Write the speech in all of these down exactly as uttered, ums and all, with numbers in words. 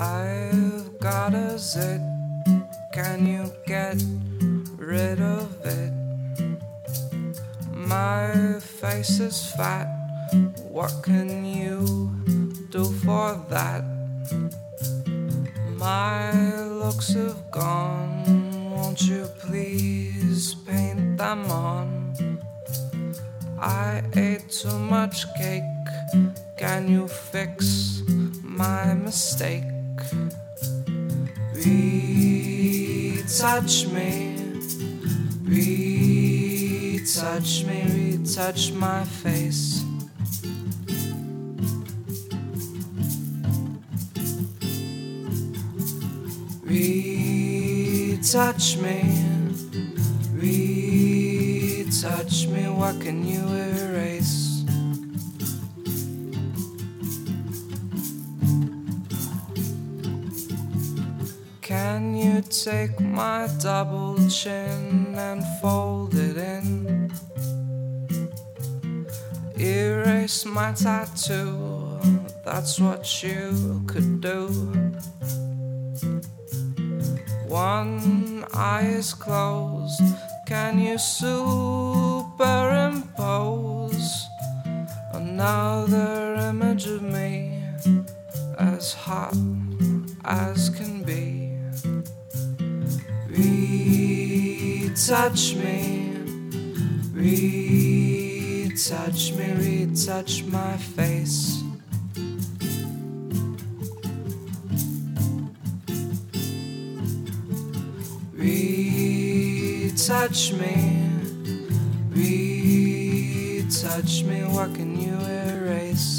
I've got a zit, can you get rid of it? My face is fat, what can you do for that? My looks have gone, won't you please paint them on? I ate too much cake, can you fix my mistake? Retouch me, retouch me, retouch my face. Retouch me, retouch me, what can you erase? Can you take my double chin and fold it in? Erase my tattoo, that's what you could do. One eye is closed, can you superimpose another image of me as hot as can be? Retouch me, retouch me, retouch my face. Retouch me, retouch me, what can you erase?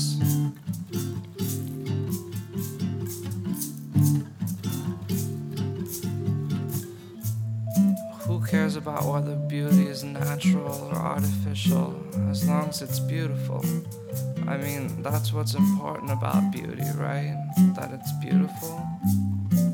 Who cares about whether beauty is natural or artificial, as long as it's beautiful? I mean, that's what's important about beauty, right? That it's beautiful.